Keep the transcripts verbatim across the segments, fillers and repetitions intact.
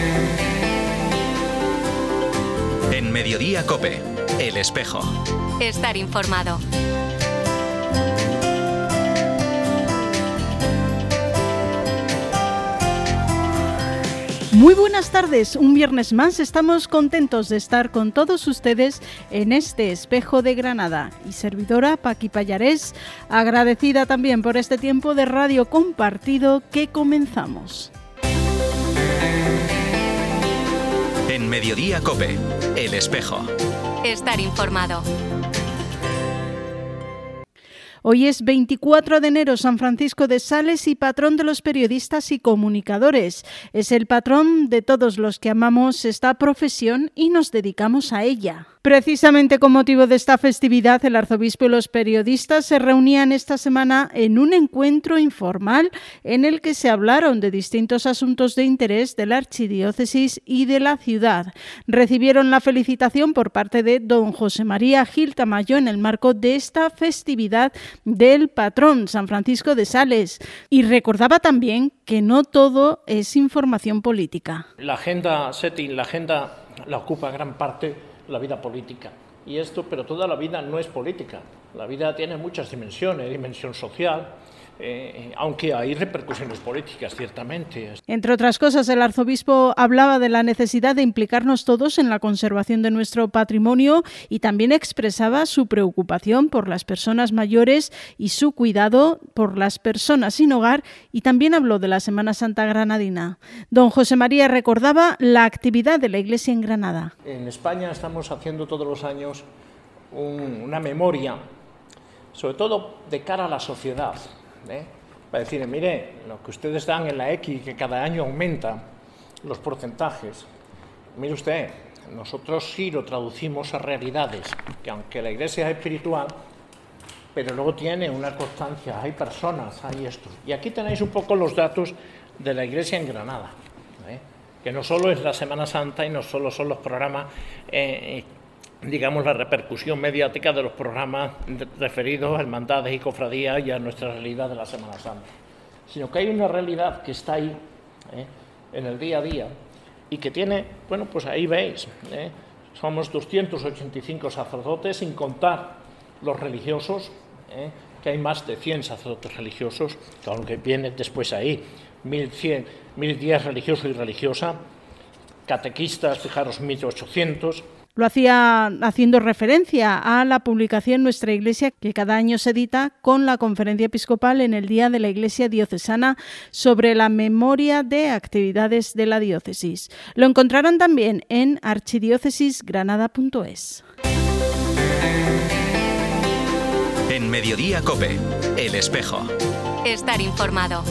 En Mediodía COPE, El Espejo. Estar informado. Muy buenas tardes, un viernes más estamos contentos de estar con todos ustedes en este Espejo de Granada. Y servidora Paqui Pallarés, agradecida también por este tiempo de radio compartido que comenzamos. En Mediodía COPE, El Espejo. Estar informado. Hoy es veinticuatro de enero, San Francisco de Sales y patrón de los periodistas y comunicadores. Es el patrón de todos los que amamos esta profesión y nos dedicamos a ella. Precisamente con motivo de esta festividad, el arzobispo y los periodistas se reunían esta semana en un encuentro informal en el que se hablaron de distintos asuntos de interés de la archidiócesis y de la ciudad. Recibieron la felicitación por parte de don José María Gil Tamayo en el marco de esta festividad del patrón San Francisco de Sales, y recordaba también que no todo es información política. La agenda setting, la agenda la ocupa gran parte la vida política, y esto, pero toda la vida no es política. La vida tiene muchas dimensiones, dimensión social, eh, aunque hay repercusiones políticas, ciertamente. Entre otras cosas, el arzobispo hablaba de la necesidad de implicarnos todos en la conservación de nuestro patrimonio y también expresaba su preocupación por las personas mayores y su cuidado por las personas sin hogar, y también habló de la Semana Santa granadina. Don José María recordaba la actividad de la Iglesia en Granada. En España estamos haciendo todos los años un, una memoria, sobre todo de cara a la sociedad, ¿eh? Para decir, mire, lo que ustedes dan en la X, que cada año aumenta los porcentajes, mire usted, nosotros sí lo traducimos a realidades, que aunque la Iglesia es espiritual, pero luego tiene una constancia, hay personas, hay esto. Y aquí tenéis un poco los datos de la Iglesia en Granada, ¿eh? Que no solo es la Semana Santa y no solo son los programas, eh, digamos, la repercusión mediática de los programas referidos a hermandades y cofradías y a nuestra realidad de la Semana Santa, sino que hay una realidad que está ahí, ¿eh? en el día a día, y que tiene, bueno, pues ahí veis, ¿eh? somos doscientos ochenta y cinco sacerdotes, sin contar los religiosos, ¿eh? que hay más de cien sacerdotes religiosos, aunque viene después ahí, mil cien, mil diez religiosos y religiosas, catequistas, fijaros, mil ochocientos. Lo hacía haciendo referencia a la publicación Nuestra Iglesia, que cada año se edita con la Conferencia Episcopal en el Día de la Iglesia Diocesana, sobre la memoria de actividades de la diócesis. Lo encontrarán también en archidiócesisgranada punto es. En Mediodía COPE, El Espejo. Estar informado.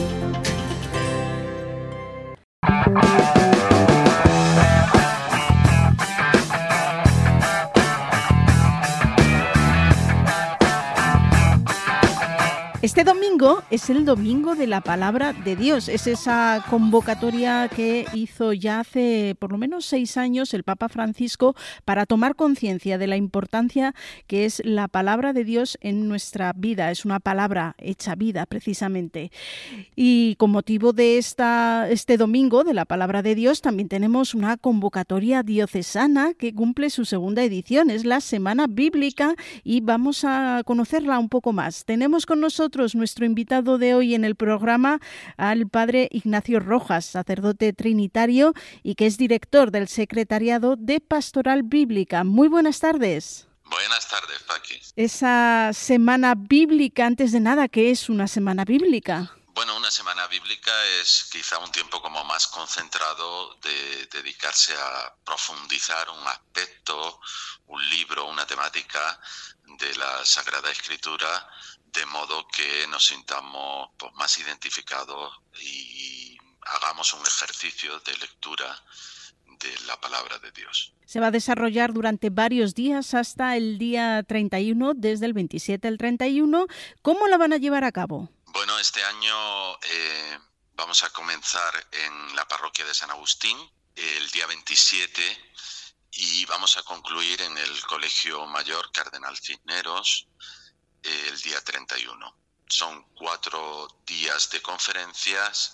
Este domingo es el Domingo de la Palabra de Dios. Es esa convocatoria que hizo ya hace por lo menos seis años el Papa Francisco para tomar conciencia de la importancia que es la palabra de Dios en nuestra vida. Es una palabra hecha vida, precisamente. Y con motivo de esta, este Domingo de la Palabra de Dios también tenemos una convocatoria diocesana que cumple su segunda edición. Es la Semana Bíblica y vamos a conocerla un poco más. Tenemos con nosotros nuestro invitado de hoy en el programa, al padre Ignacio Rojas, sacerdote trinitario y que es director del Secretariado de Pastoral Bíblica. Muy buenas tardes. Buenas tardes, Paqui. Esa semana bíblica, antes de nada, ¿qué es una semana bíblica? Bueno, una semana bíblica es quizá un tiempo como más concentrado de dedicarse a profundizar un aspecto, un libro, una temática de la Sagrada Escritura, de modo que nos sintamos pues, más identificados y hagamos un ejercicio de lectura de la palabra de Dios. Se va a desarrollar durante varios días hasta el día treinta y uno, desde el veintisiete al treinta y uno. ¿Cómo la van a llevar a cabo? Bueno, este año eh, vamos a comenzar en la parroquia de San Agustín el día veintisiete y vamos a concluir en el Colegio Mayor Cardenal Cisneros el día treinta y uno. Son cuatro días de conferencias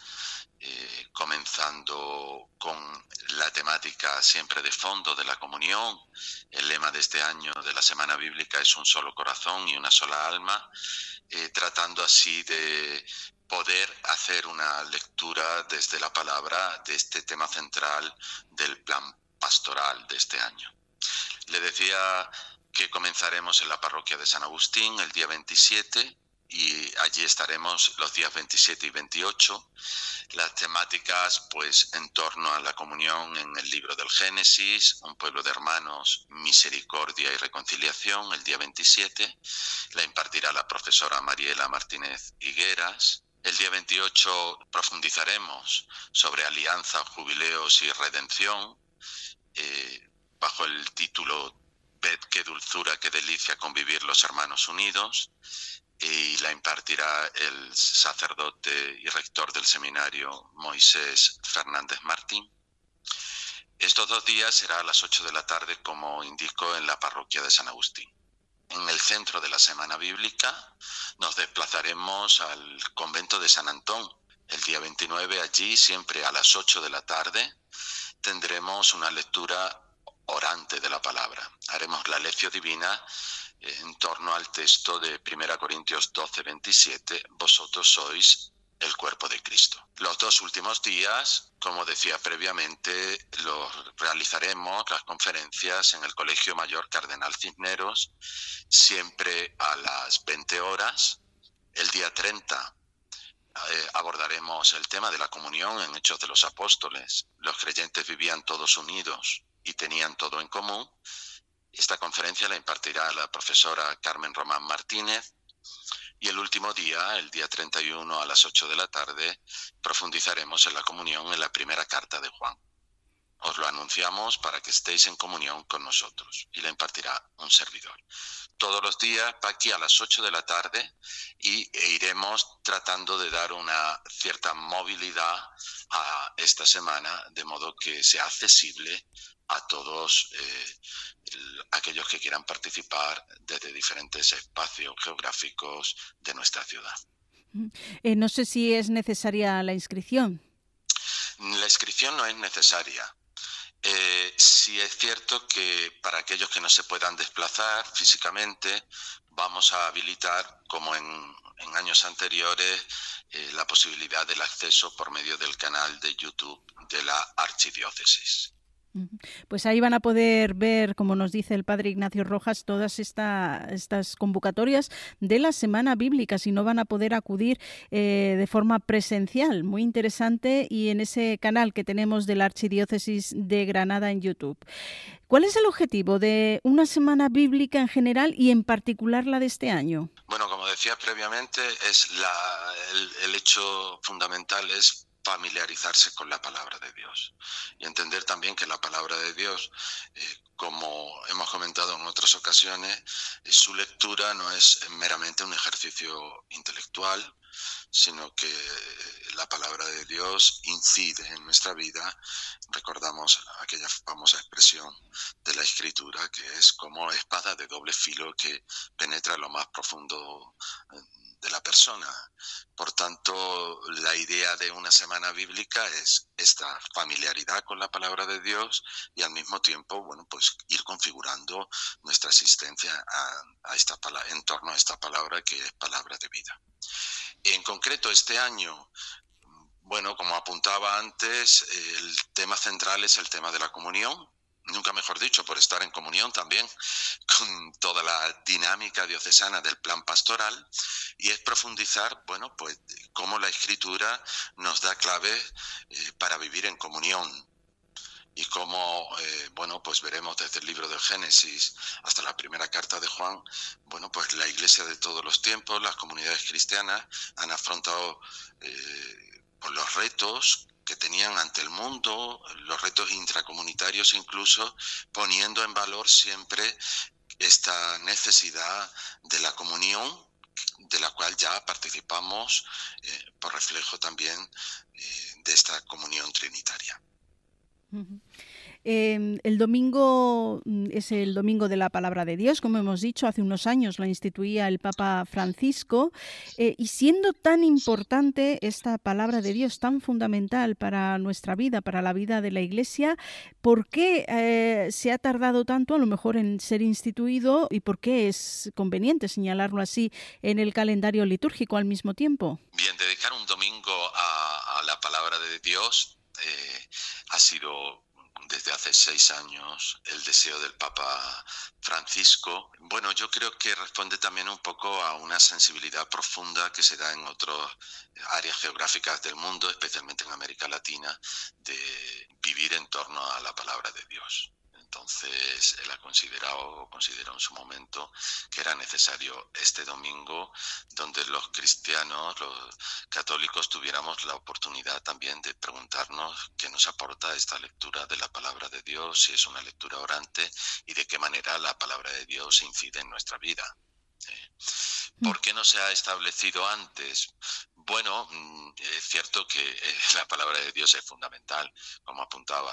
eh, comenzando con la temática siempre de fondo de la comunión. El lema de este año de la Semana Bíblica es un solo corazón y una sola alma, eh, tratando así de poder hacer una lectura desde la palabra de este tema central del plan pastoral de este año. Le decía que comenzaremos en la parroquia de San Agustín el día veintisiete y allí estaremos los días veintisiete y veintiocho. Las temáticas pues en torno a la comunión en el libro del Génesis, un pueblo de hermanos, misericordia y reconciliación el día veintisiete. La impartirá la profesora Mariela Martínez Higueras. El día veintiocho profundizaremos sobre alianza, jubileos y redención, eh, bajo el título Ved qué dulzura, qué delicia convivir los hermanos unidos, y la impartirá el sacerdote y rector del seminario Moisés Fernández Martín. Estos dos días será a las ocho de la tarde, como indico, en la parroquia de San Agustín. En el centro de la Semana Bíblica nos desplazaremos al convento de San Antón. El día veintinueve allí, siempre a las ocho de la tarde, tendremos una lectura orante de la palabra. Haremos la lección divina en torno al texto de primera Corintios doce, veintisiete, vosotros sois el cuerpo de Cristo. Los dos últimos días, como decía previamente, los realizaremos las conferencias en el Colegio Mayor Cardenal Cisneros, siempre a las veinte horas. El día treinta eh, abordaremos el tema de la comunión en Hechos de los Apóstoles. Los creyentes vivían todos unidos y tenían todo en común. Esta conferencia la impartirá la profesora Carmen Román Martínez. Y el último día, el día treinta y uno a las ocho de la tarde, profundizaremos en la comunión en la primera carta de Juan. Os lo anunciamos para que estéis en comunión con nosotros, y la impartirá un servidor. Todos los días, Paqui, a las ocho de la tarde, y e iremos tratando de dar una cierta movilidad a esta semana, de modo que sea accesible a todos eh, el, aquellos que quieran participar desde diferentes espacios geográficos de nuestra ciudad. Eh, no sé si es necesaria la inscripción. La inscripción no es necesaria. Eh, sí es cierto que para aquellos que no se puedan desplazar físicamente, vamos a habilitar, como en, en años anteriores, eh, la posibilidad del acceso por medio del canal de YouTube de la Archidiócesis. Pues ahí van a poder ver, como nos dice el padre Ignacio Rojas, todas esta, estas convocatorias de la Semana Bíblica, si no van a poder acudir eh, de forma presencial. Muy interesante, y en ese canal que tenemos de la Archidiócesis de Granada en YouTube. ¿Cuál es el objetivo de una Semana Bíblica en general y en particular la de este año? Bueno, como decía previamente, es la, el, el hecho fundamental es familiarizarse con la palabra de Dios y entender también que la palabra de Dios, eh, como hemos comentado en otras ocasiones, eh, su lectura no es meramente un ejercicio intelectual, sino que la palabra de Dios incide en nuestra vida. Recordamos aquella famosa expresión de la Escritura, que es como espada de doble filo que penetra lo más profundo de la persona. Por tanto, la idea de una semana bíblica es esta familiaridad con la palabra de Dios y al mismo tiempo, bueno, pues ir configurando nuestra existencia a, a esta, en torno a esta palabra, que es palabra de vida. En concreto, este año, bueno, como apuntaba antes, el tema central es el tema de la comunión. Nunca mejor dicho, por estar en comunión también con toda la dinámica diocesana del plan pastoral, y es profundizar, bueno, pues cómo la Escritura nos da claves eh, para vivir en comunión, y cómo, eh, bueno, pues veremos desde el libro del Génesis hasta la primera carta de Juan, bueno, pues la Iglesia de todos los tiempos, las comunidades cristianas han afrontado eh, pues los retos que tenían ante el mundo, los retos intracomunitarios incluso, poniendo en valor siempre esta necesidad de la comunión, de la cual ya participamos eh, por reflejo también eh, de esta comunión trinitaria. Uh-huh. Eh, el domingo es el domingo de la Palabra de Dios, como hemos dicho, hace unos años lo instituía el Papa Francisco, eh, y siendo tan importante esta Palabra de Dios, tan fundamental para nuestra vida, para la vida de la Iglesia, ¿por qué eh, se ha tardado tanto a lo mejor en ser instituido y por qué es conveniente señalarlo así en el calendario litúrgico al mismo tiempo? Bien, dedicar un domingo a, a la Palabra de Dios eh, ha sido desde hace seis años el deseo del Papa Francisco. Bueno, yo creo que responde también un poco a una sensibilidad profunda que se da en otras áreas geográficas del mundo, especialmente en América Latina, de vivir en torno a la Palabra de Dios. Entonces, él ha considerado, o consideró en su momento, que era necesario este domingo donde los cristianos, los católicos, tuviéramos la oportunidad también de preguntarnos qué nos aporta esta lectura de la Palabra de Dios, si es una lectura orante y de qué manera la Palabra de Dios incide en nuestra vida. ¿Por qué no se ha establecido antes? Bueno, es cierto que la Palabra de Dios es fundamental, como apuntaba,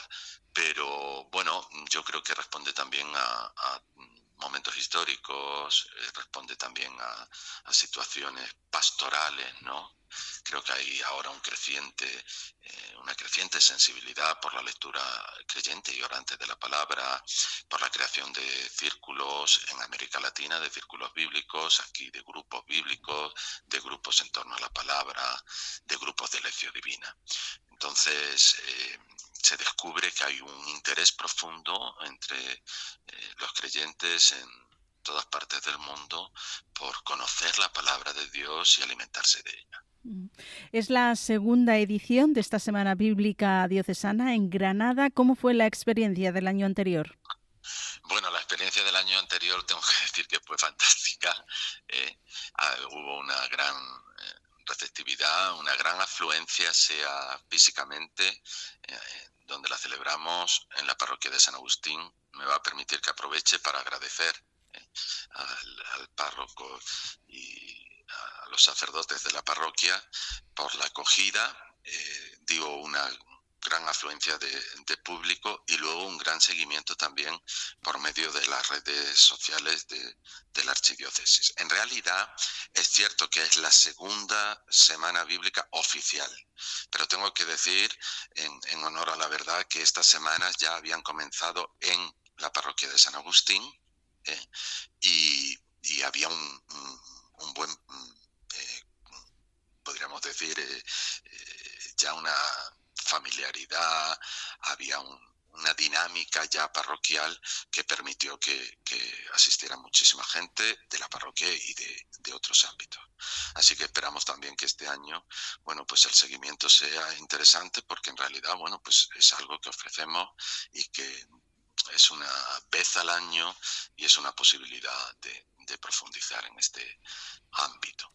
pero bueno, yo creo que responde también a, a momentos históricos, responde también a, a situaciones pastorales, ¿no? Creo que hay ahora un creciente, eh, una creciente sensibilidad por la lectura creyente y orante de la palabra, por la creación de círculos en América Latina, de círculos bíblicos, aquí de grupos bíblicos, de grupos en torno a la palabra, de grupos de lección divina. Entonces, eh, se descubre que hay un interés profundo entre eh, los creyentes en todas partes del mundo por conocer la palabra de Dios y alimentarse de ella. Es la segunda edición de esta Semana Bíblica Diocesana en Granada. ¿Cómo fue la experiencia del año anterior? Bueno, la experiencia del año anterior tengo que decir que fue fantástica. Eh, ah, hubo una gran eh, receptividad, una gran afluencia, sea físicamente, eh, donde la celebramos en la parroquia de San Agustín. Me va a permitir que aproveche para agradecer eh, al, al párroco y a los sacerdotes de la parroquia por la acogida, eh, digo, una gran afluencia de, de público y luego un gran seguimiento también por medio de las redes sociales de, de la archidiócesis. En realidad es cierto que es la segunda semana bíblica oficial, pero tengo que decir en, en honor a la verdad que estas semanas ya habían comenzado en la parroquia de San Agustín eh, y, y había un, un, un buen, eh, podríamos decir, eh, eh, ya una familiaridad, había un, una dinámica ya parroquial que permitió que, que asistiera muchísima gente de la parroquia y de, de otros ámbitos. Así que esperamos también que este año, bueno, pues el seguimiento sea interesante porque en realidad, bueno, pues es algo que ofrecemos y que es una vez al año y es una posibilidad de, de profundizar en este ámbito.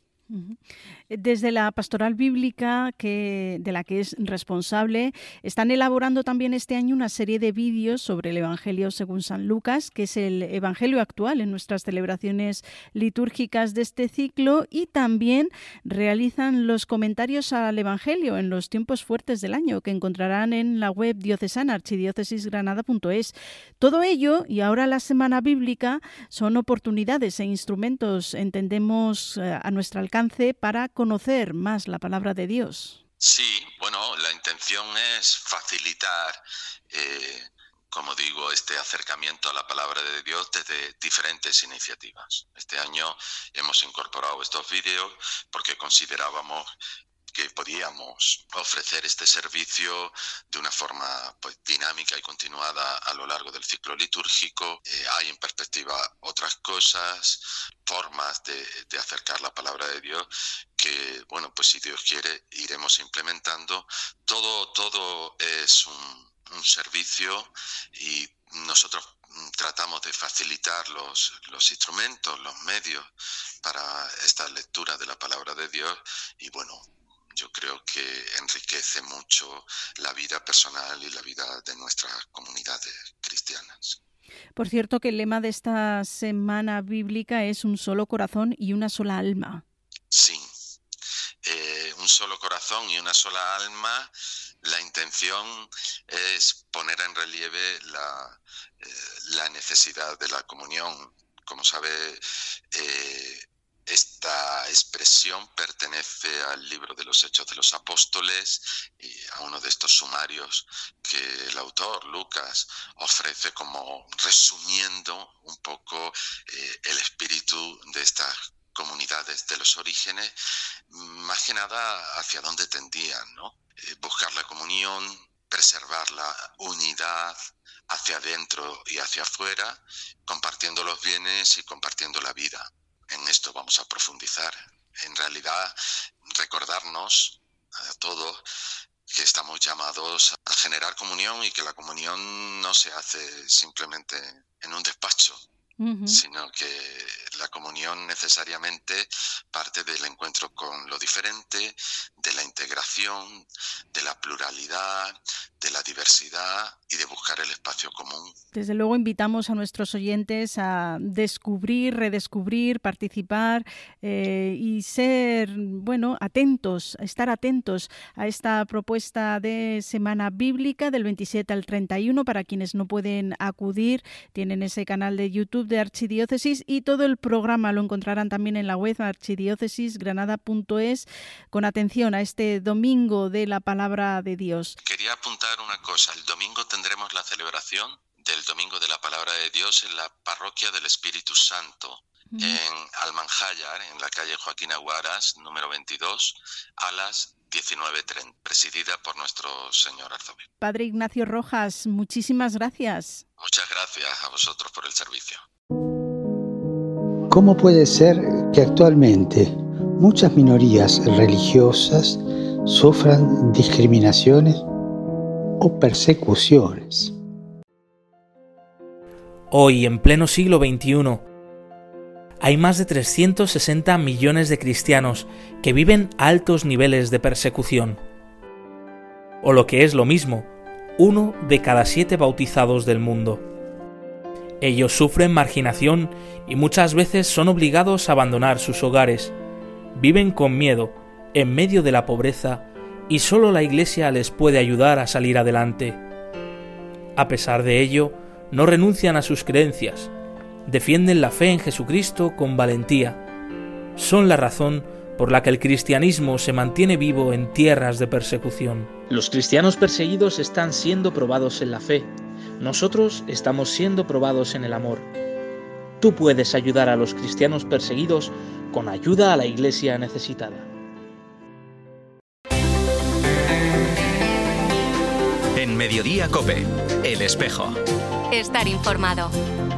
Desde la Pastoral Bíblica, que, de la que es responsable, están elaborando también este año una serie de vídeos sobre el Evangelio según San Lucas, que es el Evangelio actual en nuestras celebraciones litúrgicas de este ciclo, y también realizan los comentarios al Evangelio en los tiempos fuertes del año, que encontrarán en la web diocesana archidiócesis granada punto es. Todo ello, y ahora la Semana Bíblica, son oportunidades e instrumentos, entendemos, a nuestro alcance para conocer más la palabra de Dios. Sí, bueno, la intención es facilitar, eh, como digo, este acercamiento a la palabra de Dios desde diferentes iniciativas. Este año hemos incorporado estos vídeos porque considerábamos que podíamos ofrecer este servicio de una forma pues, dinámica y continuada a lo largo del ciclo litúrgico. Eh, hay en perspectiva otras cosas, formas de, de acercar la palabra de Dios que, bueno, pues si Dios quiere, iremos implementando. Todo, todo es un, un servicio y nosotros tratamos de facilitar los, los instrumentos, los medios para esta lectura de la palabra de Dios y, bueno, yo creo que enriquece mucho la vida personal y la vida de nuestras comunidades cristianas. Por cierto, que el lema de esta Semana Bíblica es un solo corazón y una sola alma. Sí, eh, un solo corazón y una sola alma La intención es poner en relieve la, eh, la necesidad de la comunión. Como sabe, eh, esta expresión pertenece al libro de los Hechos de los Apóstoles y a uno de estos sumarios que el autor, Lucas, ofrece como resumiendo un poco eh, el espíritu de estas comunidades de los orígenes, más que nada hacia dónde tendían, ¿no? Eh, buscar la comunión, preservar la unidad hacia adentro y hacia afuera, compartiendo los bienes y compartiendo la vida. En esto vamos a profundizar. En realidad, recordarnos a todos que estamos llamados a generar comunión y que la comunión no se hace simplemente en un despacho, uh-huh. sino que la comunión necesariamente parte del encuentro con lo diferente, de la integración, de la pluralidad, de la diversidad y de buscar el espacio común. Desde luego invitamos a nuestros oyentes a descubrir, redescubrir, participar eh, y ser, bueno, atentos, estar atentos a esta propuesta de Semana Bíblica del veintisiete al treinta y uno. Para quienes no pueden acudir, tienen ese canal de YouTube de Archidiócesis y todo el programa lo encontrarán también en la web archidiócesis granada punto es, con atención a este domingo de la Palabra de Dios. Quería apuntar una cosa. El domingo tendremos la celebración del Domingo de la Palabra de Dios en la Parroquia del Espíritu Santo, uh-huh. en Almanjayar, en la calle Joaquín Aguaras, número veintidós, a las diecinueve treinta, presidida por nuestro señor arzobispo. Padre Ignacio Rojas, muchísimas gracias. Muchas gracias a vosotros por el servicio. ¿Cómo puede ser que actualmente muchas minorías religiosas sufran discriminaciones o persecuciones? Hoy, en pleno siglo veintiuno, hay más de trescientos sesenta millones de cristianos que viven altos niveles de persecución. O lo que es lo mismo, uno de cada siete bautizados del mundo. Ellos sufren marginación y muchas veces son obligados a abandonar sus hogares. Viven con miedo, en medio de la pobreza, y solo la Iglesia les puede ayudar a salir adelante. A pesar de ello, no renuncian a sus creencias, defienden la fe en Jesucristo con valentía. Son la razón por la que el cristianismo se mantiene vivo en tierras de persecución. Los cristianos perseguidos están siendo probados en la fe. Nosotros estamos siendo probados en el amor. Tú puedes ayudar a los cristianos perseguidos con ayuda a la Iglesia necesitada. En Mediodía COPE, El Espejo. Estar informado.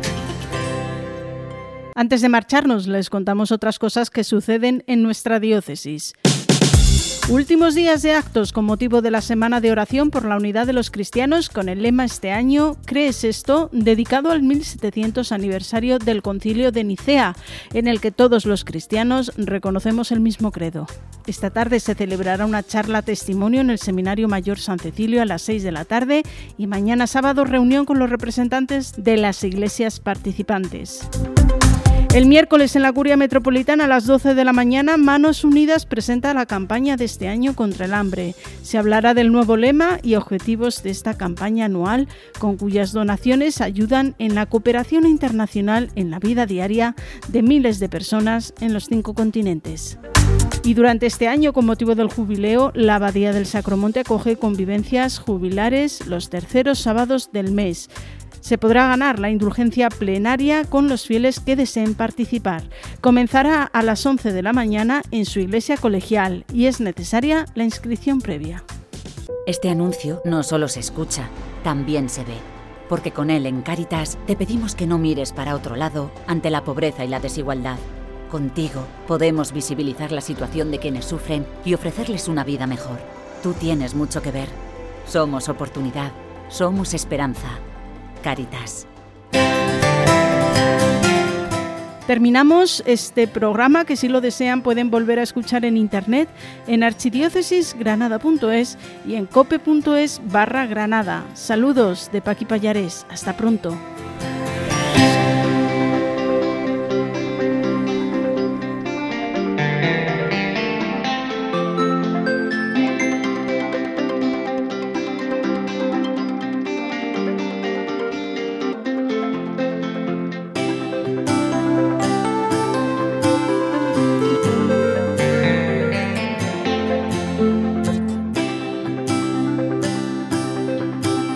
Antes de marcharnos, les contamos otras cosas que suceden en nuestra diócesis. Últimos días de actos con motivo de la Semana de Oración por la Unidad de los Cristianos, con el lema este año «¿Crees esto?», dedicado al mil setecientos aniversario del Concilio de Nicea, en el que todos los cristianos reconocemos el mismo credo. Esta tarde se celebrará una charla testimonio en el Seminario Mayor San Cecilio a las seis de la tarde y mañana sábado reunión con los representantes de las iglesias participantes. El miércoles en la Curia Metropolitana a las doce de la mañana, Manos Unidas presenta la campaña de este año contra el hambre. Se hablará del nuevo lema y objetivos de esta campaña anual, con cuyas donaciones ayudan en la cooperación internacional en la vida diaria de miles de personas en los cinco continentes. Y durante este año, con motivo del jubileo, la Abadía del Sacromonte acoge convivencias jubilares los terceros sábados del mes. Se podrá ganar la indulgencia plenaria con los fieles que deseen participar. Comenzará a las once de la mañana en su iglesia colegial y es necesaria la inscripción previa. Este anuncio no solo se escucha, también se ve. Porque con él en Cáritas te pedimos que no mires para otro lado ante la pobreza y la desigualdad. Contigo podemos visibilizar la situación de quienes sufren y ofrecerles una vida mejor. Tú tienes mucho que ver. Somos oportunidad, somos esperanza. Cáritas. Terminamos este programa, que si lo desean pueden volver a escuchar en internet en archidiócesis granada punto es y en cope punto es barra Granada. Saludos de Paqui Pallares. Hasta pronto.